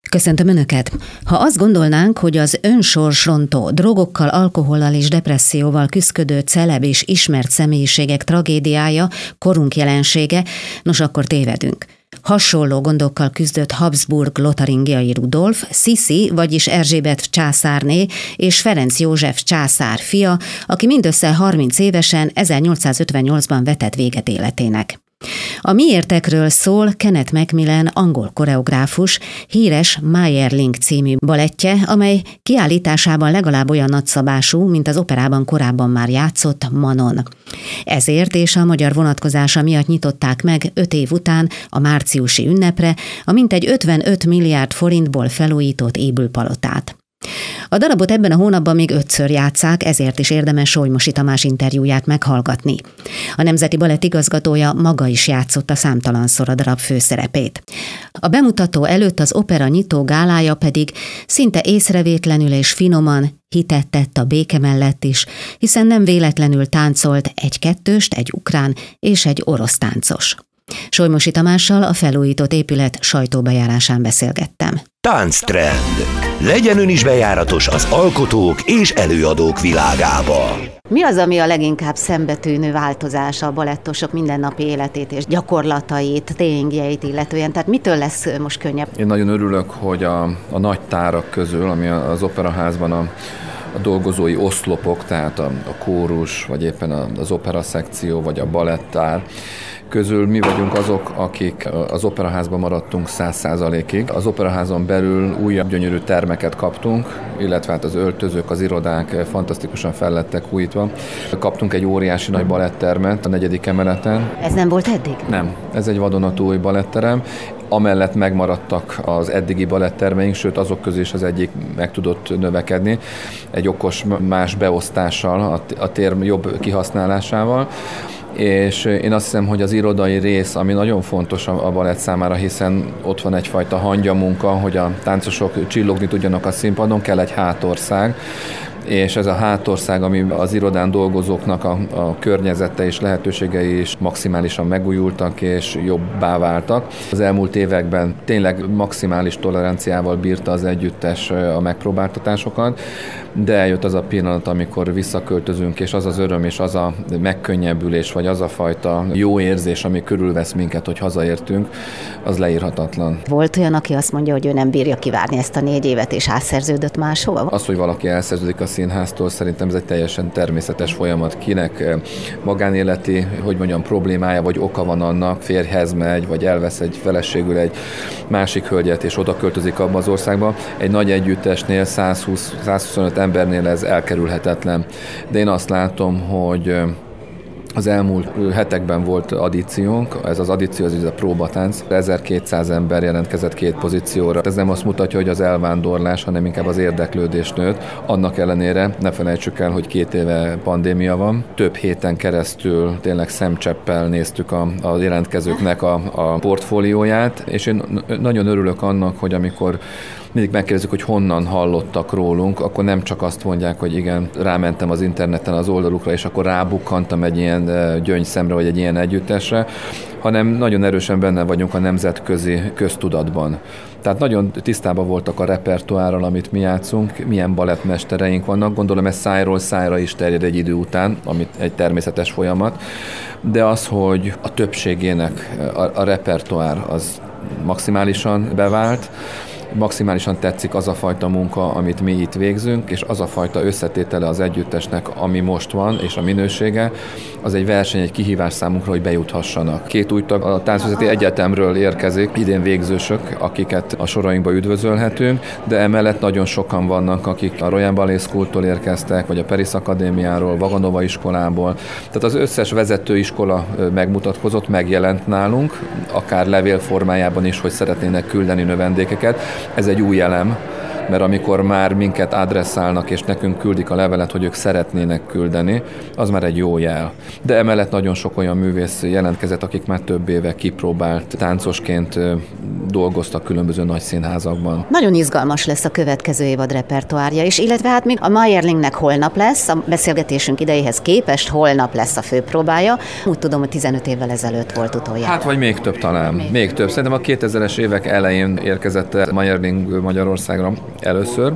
Köszöntöm Önöket! Ha azt gondolnánk, hogy az önsorsrontó, drogokkal, alkohollal és depresszióval küszködő celeb és ismert személyiségek tragédiája korunk jelensége, nos akkor tévedünk. Hasonló gondokkal küzdött Habsburg-lotaringiai Rudolf, Sisi, vagyis Erzsébet császárné és Ferenc József császár fia, aki mindössze 30 évesen 1858-ban vetett véget életének. A miértekről szól Kenneth Macmillan angol koreográfus híres Mayerling című balettje, amely kiállításában legalább olyan nagyszabású, mint az operában korábban már játszott Manon. Ezért és a magyar vonatkozása miatt nyitották meg 5 év után a márciusi ünnepre a mintegy 55 milliárd forintból felújított ébülpalotát. A darabot ebben a hónapban még 5-ször játsszák, ezért is érdemes Solymosi Tamás interjúját meghallgatni. A Nemzeti Balett igazgatója maga is játszotta számtalanszor a darab főszerepét. A bemutató előtt az opera nyitó gálája pedig szinte észrevétlenül és finoman hitet tett a béke mellett is, hiszen nem véletlenül táncolt egy kettőst, egy ukrán és egy orosz táncos. Solymosi Tamással a felújított épület sajtóbejárásán beszélgettem. Tánctrend. Legyen ön is bejáratos az alkotók és előadók világába. Mi az, ami a leginkább szembetűnő változása a balettosok mindennapi életét és gyakorlatait, tréningjeit illetően? Tehát mitől lesz most könnyebb? Én nagyon örülök, hogy a nagy tárak közül, ami az operaházban a dolgozói oszlopok, tehát a kórus, vagy éppen az opera szekció, vagy a balettár közül mi vagyunk azok, akik az operaházban maradtunk 100%-ig. Az operaházon belül újabb gyönyörű termeket kaptunk, illetve hát az öltözők, az irodák fantasztikusan fel lettek újítva. Kaptunk egy óriási nagy balettermet a 4. emeleten. Ez nem volt eddig? Nem, ez egy vadonatúj baletterem. Amellett megmaradtak az eddigi balettermeink, sőt azok közé is az egyik meg tudott növekedni, egy okos más beosztással, a tér jobb kihasználásával. És én azt hiszem, hogy az irodai rész, ami nagyon fontos a balett számára, hiszen ott van egyfajta hangyamunka, hogy a táncosok csillogni tudjanak a színpadon, kell egy hátország, és ez a hátország, ami az irodán dolgozóknak a környezete és lehetőségei is maximálisan megújultak és jobbá váltak. Az elmúlt években tényleg maximális toleranciával bírta az együttes a megpróbáltatásokat, de eljött az a pillanat, amikor visszaköltözünk, és az az öröm, és az a megkönnyebbülés, vagy az a fajta jó érzés, ami körülvesz minket, hogy hazaértünk, az leírhatatlan. Volt olyan, aki azt mondja, hogy ő nem bírja kivárni ezt a 4 évet, és átszerződött máshova? Az, hogy valaki elszerződik a színháztól, szerintem ez egy teljesen természetes folyamat. Kinek magánéleti, problémája, vagy oka van annak, férjhez megy, vagy elvesz egy feleségül egy másik hölgyet, és oda költözik abba az országba. Egy nagy együttesnél, 120-125 embernél ez elkerülhetetlen. De én azt látom, hogy az elmúlt hetekben volt addíciónk, ez az addíció, ez a próbatánc. 1200 ember jelentkezett 2 pozícióra. Ez nem azt mutatja, hogy az elvándorlás, hanem inkább az érdeklődés nőtt. Annak ellenére ne felejtsük el, hogy 2 éve pandémia van. Több héten keresztül tényleg szemcseppel néztük a jelentkezőknek a portfólióját, és én nagyon örülök annak, hogy amikor mindig megkérdezzük, hogy honnan hallottak rólunk, akkor nem csak azt mondják, hogy igen, rámentem az interneten az oldalukra, és akkor rábukkantam egy ilyen gyöngyszemre, vagy egy ilyen együttesre, hanem nagyon erősen benne vagyunk a nemzetközi köztudatban. Tehát nagyon tisztában voltak a repertoárral, amit mi játszunk, milyen balettmestereink vannak, gondolom ez szájról szájra is terjed egy idő után, amit egy természetes folyamat, de az, hogy a többségének a repertoár az maximálisan bevált, maximálisan tetszik az a fajta munka, amit mi itt végzünk, és az a fajta összetétele az együttesnek, ami most van, és a minősége, az egy verseny, egy kihívás számunkra, hogy bejuthassanak. 2 új tag a Táncművészeti Egyetemről érkezik, idén végzősök, akiket a sorainkba üdvözölhetünk, de emellett nagyon sokan vannak, akik a Royal Ballet School-tól érkeztek, vagy a Paris Akadémiáról, Vaganova iskolából. Tehát az összes vezetőiskola megmutatkozott, megjelent nálunk, akár levél formájában is, hogy szeretnének küldeni növendékeket. Ez egy új elem mert amikor már minket adresszálnak, és nekünk küldik a levelet, hogy ők szeretnének küldeni, az már egy jó jel. De emellett nagyon sok olyan művész jelentkezett, akik már több éve kipróbált táncosként dolgoztak különböző nagy színházakban. Nagyon izgalmas lesz a következő évad repertoárja is, illetve hát még a Mayerlingnek holnap lesz, a beszélgetésünk idejéhez képest holnap lesz a főpróbája. Úgy tudom, hogy 15 évvel ezelőtt volt utoljára. Hát vagy még több talán. Még több. Szerintem a 2000-es évek elején érkezett Mayerling Magyarországra először.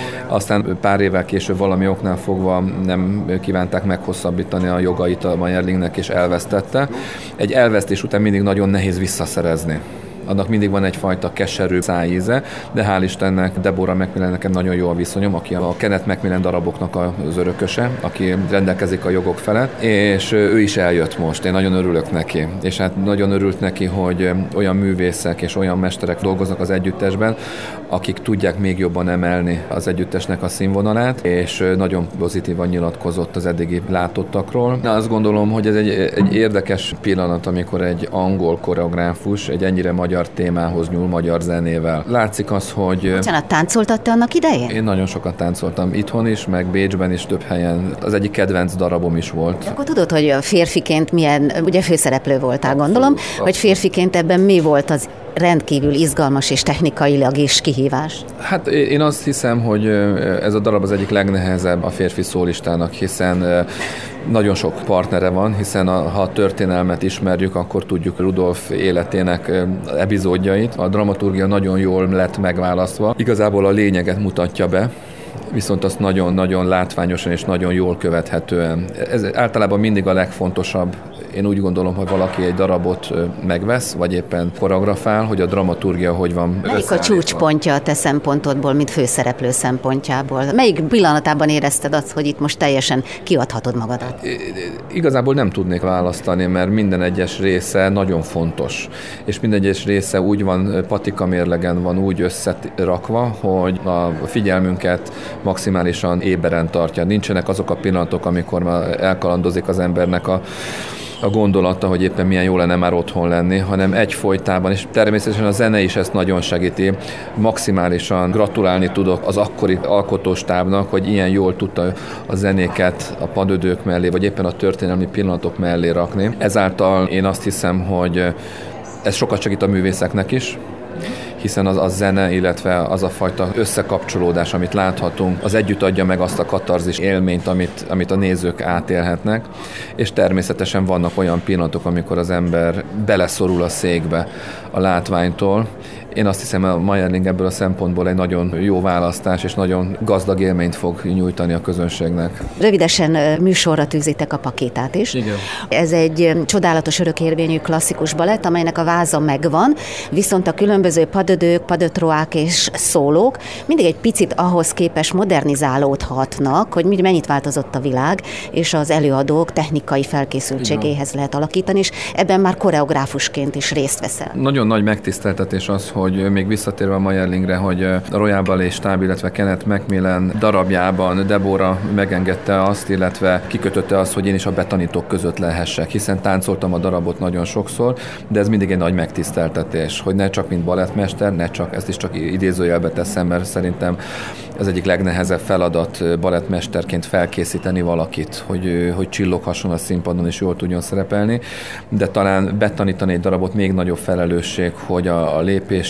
Aztán pár évvel később valami oknál fogva nem kívánták meghosszabbítani a jogait a Mayerlingnek, és elvesztette. Egy elvesztés után mindig nagyon nehéz visszaszerezni. Annak mindig van egyfajta keserű szájíze, de hál' Istennek Deborah Macmillan nekem nagyon jó a viszonyom, aki a Kenneth Macmillan daraboknak az örököse, aki rendelkezik a jogok felett, és ő is eljött most, én nagyon örülök neki. És hát nagyon örült neki, hogy olyan művészek és olyan mesterek dolgoznak az együttesben, akik tudják még jobban emelni az együttesnek a színvonalát, és nagyon pozitívan nyilatkozott az eddigi látottakról. Azt gondolom, hogy ez egy érdekes pillanat, amikor egy angol koreográfus egy ennyire magyar témához nyúl, magyar zenével. Látszik az, hogy... Bocsánat, táncoltad te annak idején? Én nagyon sokat táncoltam itthon is, meg Bécsben is több helyen. Az egyik kedvenc darabom is volt. Akkor tudod, hogy férfiként milyen, ugye főszereplő voltál, gondolom, hogy férfiként ebben mi volt az rendkívül izgalmas és technikailag is kihívás? Hát én azt hiszem, hogy ez a darab az egyik legnehezebb a férfi szólistának, hiszen nagyon sok partnere van, hiszen ha a történelmet ismerjük, akkor tudjuk Rudolf életének epizódjait. A dramaturgia nagyon jól lett megválasztva. Igazából a lényeget mutatja be, viszont azt nagyon-nagyon látványosan és nagyon jól követhetően. Ez általában mindig a legfontosabb. Én úgy gondolom, hogy valaki egy darabot megvesz, vagy éppen koreografál, hogy a dramaturgia hogy van Melyik a csúcspontja a te szempontodból, mint főszereplő szempontjából? Melyik pillanatában érezted azt, hogy itt most teljesen kiadhatod magadat? Igazából nem tudnék választani, mert minden egyes része nagyon fontos. És minden egyes része úgy van, patika mérlegen van úgy összerakva, hogy a figyelmünket maximálisan éberen tartja. Nincsenek azok a pillanatok, amikor már elkalandozik az embernek a gondolata, hogy éppen milyen jó lenne már otthon lenni, hanem egyfolytában, és természetesen a zene is ezt nagyon segíti. Maximálisan gratulálni tudok az akkori alkotóstábnak, hogy ilyen jól tudta a zenéket a padödők mellé, vagy éppen a történelmi pillanatok mellé rakni. Ezáltal én azt hiszem, hogy ez sokat segít a művészeknek is, hiszen az zene, illetve az a fajta összekapcsolódás, amit láthatunk, az együtt adja meg azt a katarzis élményt, amit a nézők átélhetnek, és természetesen vannak olyan pillanatok, amikor az ember beleszorul a székbe a látványtól. Én azt hiszem, a Mayerling ebből a szempontból egy nagyon jó választás, és nagyon gazdag élményt fog nyújtani a közönségnek. Rövidesen műsorra tűzitek a Pakétát is. Igen. Ez egy csodálatos örökérvényű klasszikus balett, amelynek a váza megvan, viszont a különböző padödők, padötroák és szólók mindig egy picit ahhoz képest modernizálódhatnak, hogy mennyit változott a világ, és az előadók technikai felkészültségéhez lehet alakítani, és ebben már koreográfusként is részt veszel. Nagyon nagy megtiszteltetés az, hogy még visszatérve a Mayerlingre, hogy a Royal Ballet stáb, illetve Kenneth Macmillan darabjában Deborah megengedte azt, illetve kikötötte azt, hogy én is a betanítók között lehessek, hiszen táncoltam a darabot nagyon sokszor, de ez mindig egy nagy megtiszteltetés, hogy ne csak mint balettmester, ne csak, ezt is csak idézőjelbe teszem, mert szerintem ez egyik legnehezebb feladat balettmesterként felkészíteni valakit, hogy csilloghasson a színpadon és jól tudjon szerepelni, de talán betanítani egy darabot még nagyobb felelősség, hogy a lépések,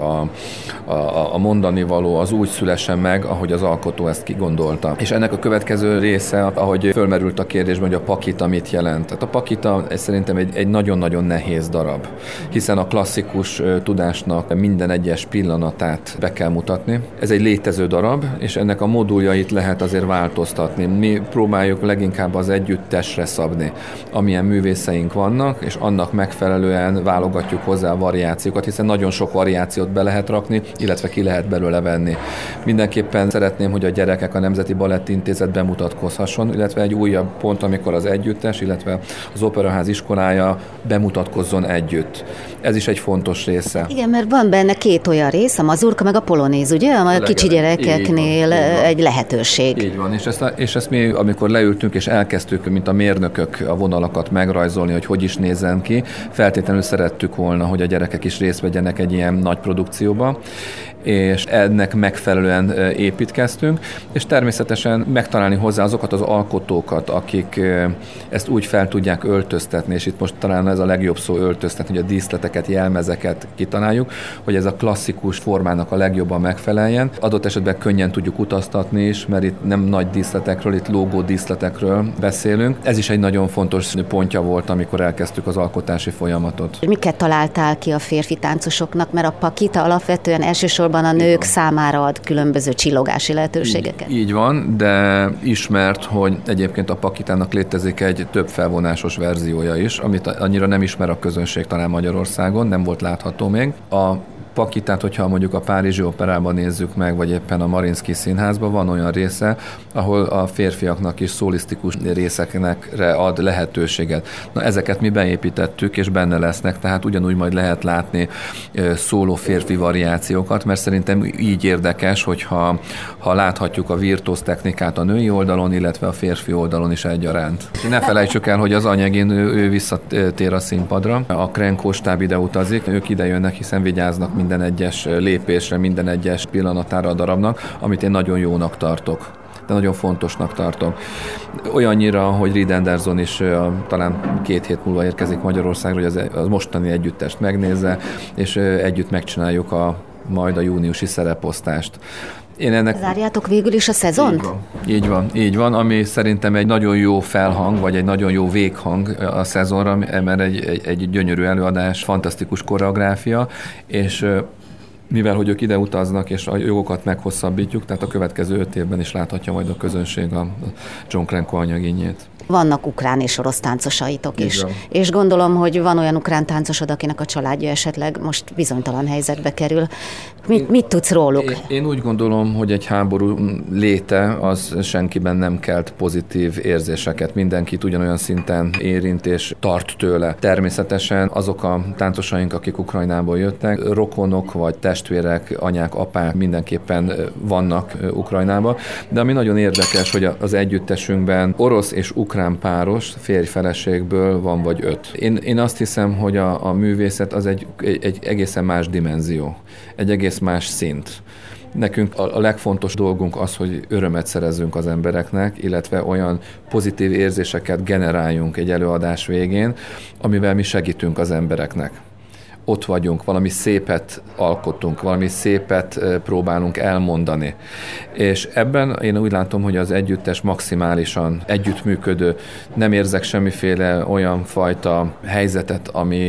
a mondani való az úgy szülessen meg, ahogy az alkotó ezt kigondolta. És ennek a következő része, ahogy fölmerült a kérdésben, hogy a pakita mit jelent. Tehát a pakita szerintem egy nagyon-nagyon nehéz darab, hiszen a klasszikus tudásnak minden egyes pillanatát be kell mutatni. Ez egy létező darab, és ennek a moduljait lehet azért változtatni. Mi próbáljuk leginkább az együttesre szabni, amilyen művészeink vannak, és annak megfelelően válogatjuk hozzá a variációkat, hiszen nagyon sok variációt be lehet rakni, illetve ki lehet belőle venni. Mindenképpen szeretném, hogy a gyerekek a Nemzeti Balett Intézet bemutatkozhasson, illetve egy újabb pont, amikor az együttes, illetve az Operaház iskolája bemutatkozzon együtt. Ez is egy fontos része. Igen, mert van benne két olyan rész, a mazurka meg a polonéz, ugye? A kicsi gyerekeknél egy lehetőség. Így van, és ezt mi, amikor leültünk és elkezdtük, mint a mérnökök a vonalakat megrajzolni, hogy is nézzen ki, feltétlenül szerettük volna, hogy a gyerekek is részt vegyenek egy ilyen nagy produkcióba, és ennek megfelelően építkeztünk, és természetesen megtalálni hozzá azokat az alkotókat, akik ezt úgy fel tudják öltöztetni, és itt most talán ez a legjobb szó öltöztetni, hogy a díszleteket, jelmezeket kitaláljuk, hogy ez a klasszikus formának a legjobban megfeleljen. Adott esetben könnyen tudjuk utaztatni is, mert itt nem nagy díszletekről, itt lógó díszletekről beszélünk. Ez is egy nagyon fontos pontja volt, amikor elkezdtük az alkotási folyamatot. Miket találtál ki a férfi táncosoknak, mert a pakita alapvetően elsősorban a nők számára ad különböző csillogási lehetőségeket? Így van, de ismert, hogy egyébként a pakitának létezik egy több felvonásos verziója is, amit annyira nem ismer a közönség talán Magyarországon, nem volt látható még. A pakitát, hogyha mondjuk a Párizsi Operában nézzük meg, vagy éppen a Mariinszki Színházban, van olyan része, ahol a férfiaknak is szólisztikus részekre ad lehetőséget. Na, ezeket mi beépítettük, és benne lesznek, tehát ugyanúgy majd lehet látni szóló férfi variációkat, mert szerintem így érdekes, hogyha láthatjuk a virtuóz technikát a női oldalon, illetve a férfi oldalon is egyaránt. Ne felejtsük el, hogy az anyagin ő visszatér a színpadra, a Krenkó stáb ide utazik, ők ide jönnek, hiszen vigyáznak minden egyes lépésre, minden egyes pillanatára a darabnak, amit én nagyon jónak tartok. De nagyon fontosnak tartom. Olyannyira, hogy Reed Anderson is talán 2 hét múlva érkezik Magyarországra, hogy az mostani együttest megnézze, és együtt megcsináljuk majd a júniusi szereposztást. Zárjátok végül is a szezont? Így van, ami szerintem egy nagyon jó felhang, vagy egy nagyon jó véghang a szezonra, mert egy gyönyörű előadás, fantasztikus koreográfia, és mivel, hogy ők ide utaznak, és a jogokat meghosszabbítjuk, tehát a következő 5 évben is láthatja majd a közönség a John Crenko anyagínjét. Vannak ukrán és orosz táncosaitok is. És gondolom, hogy van olyan ukrán táncosod, akinek a családja esetleg most bizonytalan helyzetbe kerül. Mit tudsz róluk? Én úgy gondolom, hogy egy háború léte az senkiben nem kelt pozitív érzéseket. Mindenkit ugyanolyan szinten érint és tart tőle. Természetesen azok a táncosaink, akik Ukrajnából jöttek, rokonok vagy testvérek, anyák, apák mindenképpen vannak Ukrajnában. De ami nagyon érdekes, hogy az együttesünkben orosz és ukrán páros férj-feleségből van vagy 5. Én azt hiszem, hogy a művészet az egy egészen más dimenzió, egy egész más szint. Nekünk a legfontos dolgunk az, hogy örömet szerezzünk az embereknek, illetve olyan pozitív érzéseket generáljunk egy előadás végén, amivel mi segítünk az embereknek. Ott vagyunk, valami szépet alkotunk, valami szépet próbálunk elmondani. És ebben én úgy látom, hogy az együttes maximálisan együttműködő, nem érzek semmiféle olyan fajta helyzetet,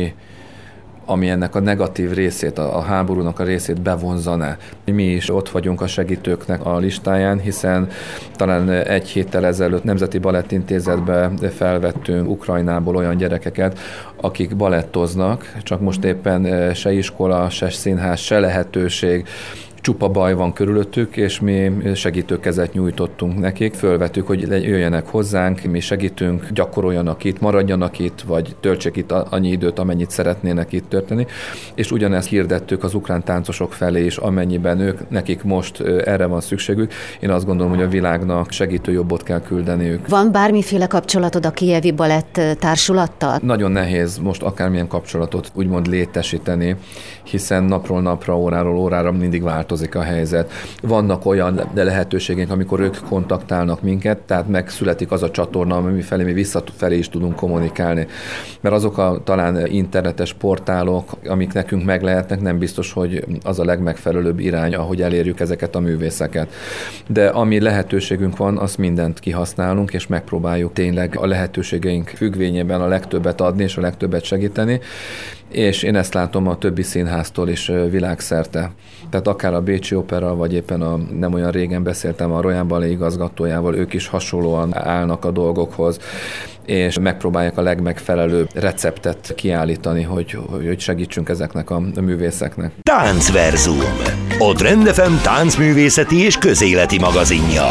ami ennek a negatív részét, a háborúnak a részét bevonzaná. Mi is ott vagyunk a segítőknek a listáján, hiszen talán 1 héttel ezelőtt Nemzeti Balettintézetbe felvettünk Ukrajnából olyan gyerekeket, akik balettoznak, csak most éppen se iskola, se színház, se lehetőség, csupa baj van körülöttük, és mi segítőkezet nyújtottunk nekik. Fölvettük, hogy jöjjenek hozzánk, mi segítünk, gyakoroljanak itt, maradjanak itt, vagy töltsék itt annyi időt, amennyit szeretnének itt tölteni. És ugyanezt hirdettük az ukrán táncosok felé is, amennyiben nekik most erre van szükségük. Én azt gondolom, hogy a világnak segítőjobbot kell küldeniük. Van bármiféle kapcsolatod a Kijevi Balett társulattal? Nagyon nehéz most akármilyen kapcsolatot úgymond létesíteni, hiszen napról napra, óráról órára mindig változik a helyzet. Vannak olyan lehetőségeink, amikor ők kontaktálnak minket, tehát megszületik az a csatorna, ami felé mi visszafelé is tudunk kommunikálni. Mert azok a talán internetes portálok, amik nekünk meg lehetnek, nem biztos, hogy az a legmegfelelőbb irány, ahogy elérjük ezeket a művészeket. De ami lehetőségünk van, azt mindent kihasználunk, és megpróbáljuk tényleg a lehetőségeink függvényében a legtöbbet adni, és a legtöbbet segíteni. És én ezt látom a többi színháztól is világszerte. Tehát akár a Bécsi Opera, vagy éppen nem olyan régen beszéltem a Royal Ballet igazgatójával, ők is hasonlóan állnak a dolgokhoz, és megpróbálják a legmegfelelőbb receptet kiállítani, hogy segítsünk ezeknek a művészeknek. Táncverzum, a Trend FM táncművészeti és közéleti magazinja.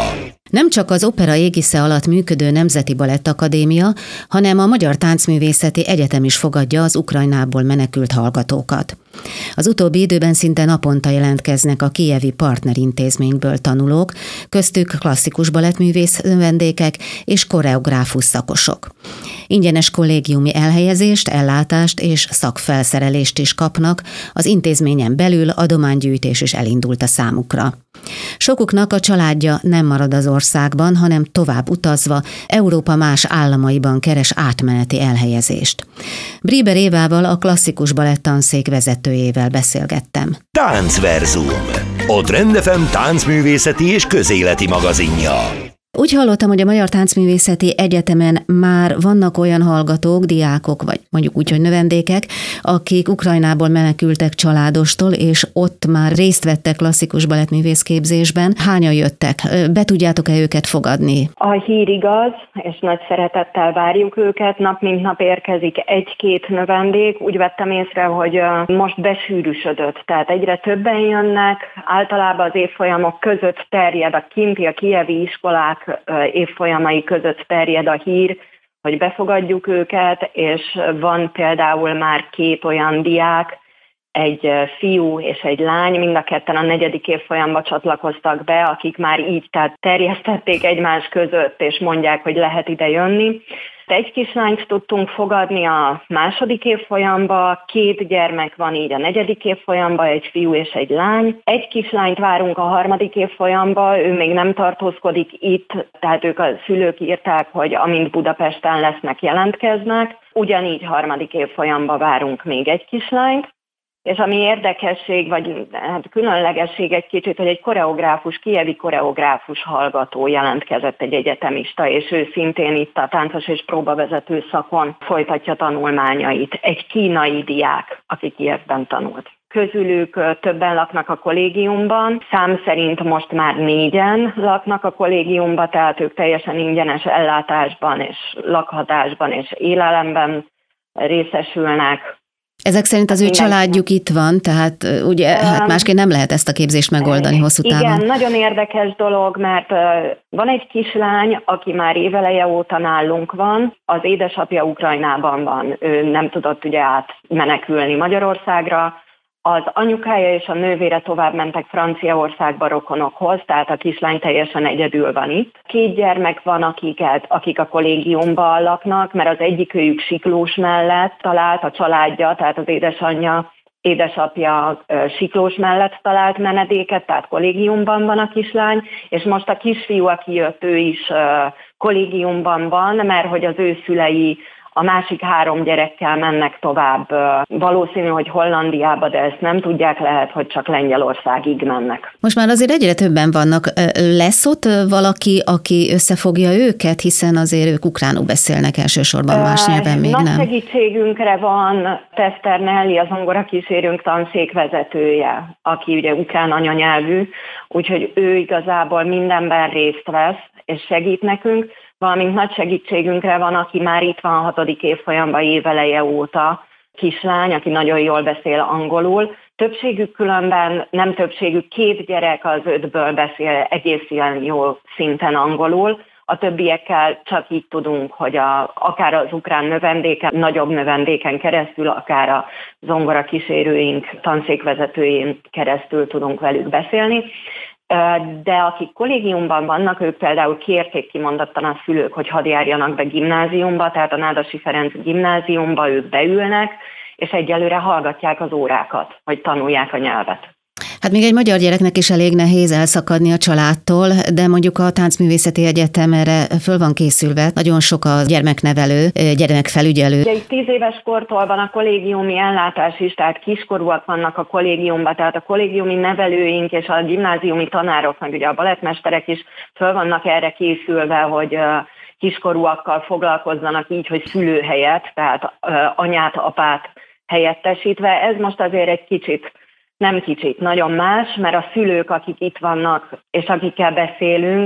Nem csak az opera égisze alatt működő Nemzeti Balettakadémia, hanem a Magyar Táncművészeti Egyetem is fogadja az Ukrajnából menekült hallgatókat. Az utóbbi időben szinte naponta jelentkeznek a kijevi partnerintézményből tanulók, köztük klasszikus balettművész növendékek és koreográfus szakosok. Ingyenes kollégiumi elhelyezést, ellátást és szakfelszerelést is kapnak, az intézményen belül adománygyűjtés is elindult a számukra. Sokuknak a családja nem marad az országban, hanem tovább utazva Európa más államaiban keres átmeneti elhelyezést. Bríber Évával, a klasszikus balettanszék vezetőjével beszélgettem. Táncverzum, a Trend FM táncművészeti és közéleti magazinja. Úgy hallottam, hogy a Magyar Táncművészeti Egyetemen már vannak olyan hallgatók, diákok, vagy mondjuk úgy, hogy növendékek, akik Ukrajnából menekültek családostól, és ott már részt vettek klasszikus balettművész képzésben. Hányan jöttek? Be tudjátok-e őket fogadni? A hír igaz, és nagy szeretettel várjuk őket. Nap mint nap érkezik egy-két növendék. Úgy vettem észre, hogy most besűrűsödött, tehát egyre többen jönnek. Általában az évfolyamok között terjed a kinti, a kijevi iskolák évfolyamai között terjed a hír, hogy befogadjuk őket, és van például már 2 olyan diák, egy fiú és egy lány, mind a ketten a 4. évfolyamba csatlakoztak be, akik már így tehát terjesztették egymás között, és mondják, hogy lehet ide jönni. Egy kislányt tudtunk fogadni a 2. évfolyamba, 2 gyermek van így a 4. évfolyamba, egy fiú és egy lány. Egy kislányt várunk a 3. évfolyamba, ő még nem tartózkodik itt, tehát ők a szülők írták, hogy amint Budapesten lesznek, jelentkeznek. Ugyanígy 3. évfolyamba várunk még egy kislányt. És ami érdekesség, vagy hát különlegesség egy kicsit, hogy egy koreográfus, kijevi koreográfus hallgató jelentkezett, egy egyetemista, és ő szintén itt a táncos és próbavezető szakon folytatja tanulmányait. Egy kínai diák, aki Kijevben tanult. Közülük többen laknak a kollégiumban, szám szerint most már 4-en laknak a kollégiumban, tehát ők teljesen ingyenes ellátásban és lakhatásban és élelemben részesülnek. Ezek szerint az ő családjuk itt van, tehát ugye hát másként nem lehet ezt a képzést megoldani hosszú távon. Igen, nagyon érdekes dolog, mert van egy kislány, aki már éveleje óta nálunk van, az édesapja Ukrajnában van, ő nem tudott ugye átmenekülni Magyarországra, az anyukája és a nővére tovább mentek Franciaországba rokonokhoz, tehát a kislány teljesen egyedül van itt. 2 gyermek van, akik a kollégiumban laknak, mert az egyikőjük Siklós mellett talált, a családja, tehát az édesapja Siklós mellett talált menedéket, tehát kollégiumban van a kislány, és most a kisfiú, aki jött, ő is kollégiumban van, mert hogy az ő szülei a másik 3 gyerekkel mennek tovább. Valószínű, hogy Hollandiába, de ezt nem tudják, lehet, hogy csak Lengyelországig mennek. Most már azért egyre többen vannak. Lesz ott valaki, aki összefogja őket, hiszen azért ők ukránul beszélnek elsősorban, más nyelven még nem. Nagy segítségünkre van Tester Nelly, az zongorakísérőnk tanszékvezetője, aki ugye ukrán anyanyelvű, úgyhogy ő igazából mindenben részt vesz, és segít nekünk. Valamint nagy segítségünkre van, aki már itt van a 6. évfolyamban éveleje óta, kislány, aki nagyon jól beszél angolul. Többségük különben, nem többségük, 2 gyerek az 5-ből beszél egészen jó szinten angolul. A többiekkel csak így tudunk, hogy akár az ukrán növendéken, nagyobb növendéken keresztül, akár a zongorakísérőink, tanszékvezetőjén keresztül tudunk velük beszélni. De akik kollégiumban vannak, ők például kérték kimondottan a szülők, hogy hadd járjanak be gimnáziumba, tehát a Nádasi Ferenc gimnáziumba ők beülnek, és egyelőre hallgatják az órákat, hogy tanulják a nyelvet. Hát még egy magyar gyereknek is elég nehéz elszakadni a családtól, de mondjuk a Táncművészeti Egyetem erre föl van készülve. Nagyon sok a gyermeknevelő, gyermekfelügyelő. Ugye itt 10 éves kortól van a kollégiumi ellátás is, tehát kiskorúak vannak a kollégiumban, tehát a kollégiumi nevelőink és a gimnáziumi tanárok, meg ugye a balettmesterek is föl vannak erre készülve, hogy kiskorúakkal foglalkozzanak így, hogy szülő helyett, tehát anyát, apát helyettesítve. Ez most azért egy kicsit, nem kicsit, nagyon más, mert a szülők, akik itt vannak, és akikkel beszélünk,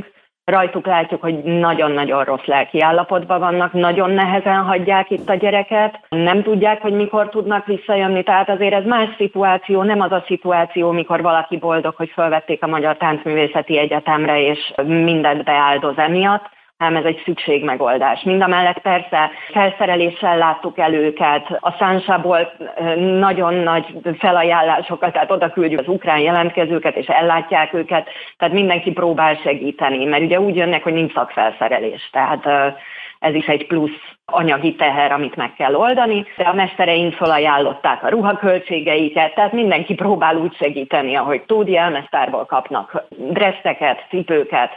Rajtuk látjuk, hogy nagyon-nagyon rossz lelki állapotban vannak, nagyon nehezen hagyják itt a gyereket, nem tudják, hogy mikor tudnak visszajönni, tehát azért ez más szituáció, nem az a szituáció, mikor valaki boldog, hogy felvették a Magyar Táncművészeti Egyetemre, és mindent beáldoz emiatt, hanem ez egy szükségmegoldás. Mindamellett persze felszereléssel láttuk el őket, a Szánsából nagyon nagy felajánlásokat, tehát oda küldjük az ukrán jelentkezőket, és ellátják őket, tehát mindenki próbál segíteni, mert ugye úgy jönnek, hogy nincs szakfelszerelés, tehát ez is egy plusz anyagi teher, amit meg kell oldani, de a mestereink felajánlották a ruhaköltségeiket, tehát mindenki próbál úgy segíteni, ahogy tud, jelmeztárból kapnak dresszeket, cipőket.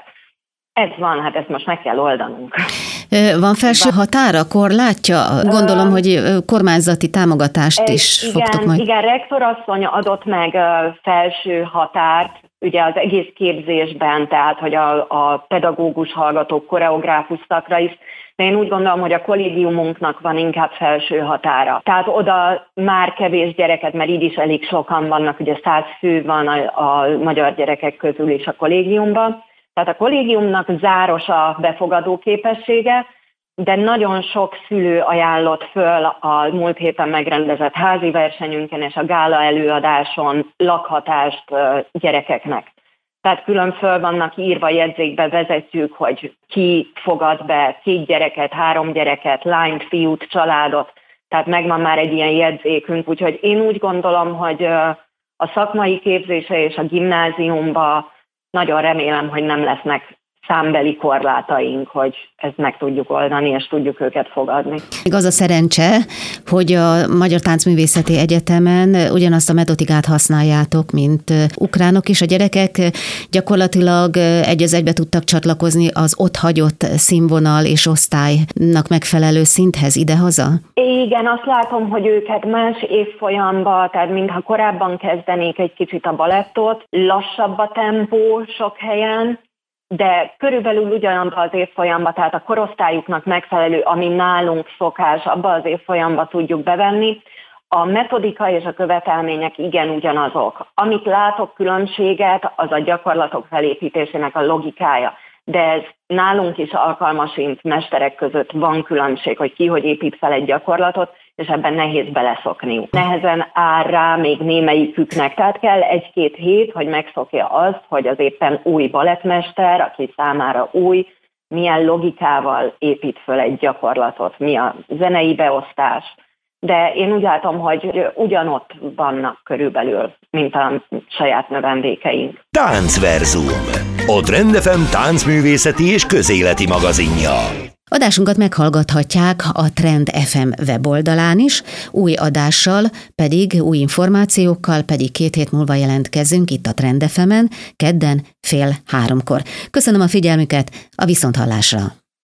Ez van, hát ezt most meg kell oldanunk. Van felső határa, korlátja? Gondolom, hogy kormányzati támogatást is fogtok majd. Igen, rektorasszony adott meg felső határt, ugye az egész képzésben, tehát hogy a pedagógus hallgatók, koreográfus szakra is, de én úgy gondolom, hogy a kollégiumunknak van inkább felső határa. Tehát oda már kevés gyereket, mert így is elég sokan vannak, ugye 100 fő van a magyar gyerekek közül is a kollégiumban. Tehát a kollégiumnak záros a befogadó képessége, de nagyon sok szülő ajánlott föl a múlt héten megrendezett házi versenyünkön és a gála előadáson lakhatást gyerekeknek. Tehát külön föl vannak írva, jegyzékbe vezetjük, hogy ki fogad be 2 gyereket, 3 gyereket, lányt, fiút, családot. Tehát megvan már egy ilyen jegyzékünk, úgyhogy én úgy gondolom, hogy a szakmai képzése és a gimnáziumban nagyon remélem, hogy nem lesznek számbeli korlátaink, hogy ezt meg tudjuk oldani, és tudjuk őket fogadni. Az a szerencse, hogy a Magyar Táncművészeti Egyetemen ugyanazt a metodikát használjátok, mint ukránok is. A gyerekek gyakorlatilag egy az egybe tudtak csatlakozni az ott hagyott színvonal és osztálynak megfelelő szinthez idehaza? Igen, azt látom, hogy őket más évfolyamba, tehát mintha korábban kezdenék egy kicsit a balettot, lassabb a tempó sok helyen, de körülbelül ugyanabban az évfolyamban, tehát a korosztályuknak megfelelő, ami nálunk szokás, abban az évfolyamban tudjuk bevenni. A metodika és a követelmények igen ugyanazok. Amit látok különbséget, az a gyakorlatok felépítésének a logikája. De ez nálunk is alkalmasint mesterek között van különbség, hogy ki hogy épít fel egy gyakorlatot, és ebben nehéz beleszokniuk. Nehezen áll rá még némelyiküknek, tehát kell 1-2 hét, hogy megszokja azt, hogy az éppen új balettmester, aki számára új, milyen logikával épít föl egy gyakorlatot, mi a zenei beosztás. De én úgy látom, hogy ugyanott vannak körülbelül, mint a saját növendékeink. Táncverzum, a Trend FM táncművészeti és közéleti magazinja. Adásunkat meghallgathatják a Trend FM weboldalán is, új adással, pedig új információkkal, pedig 2 hét múlva jelentkezünk itt a Trend FM-en, kedden 14:30. Köszönöm a figyelmüket, a viszonthallásra!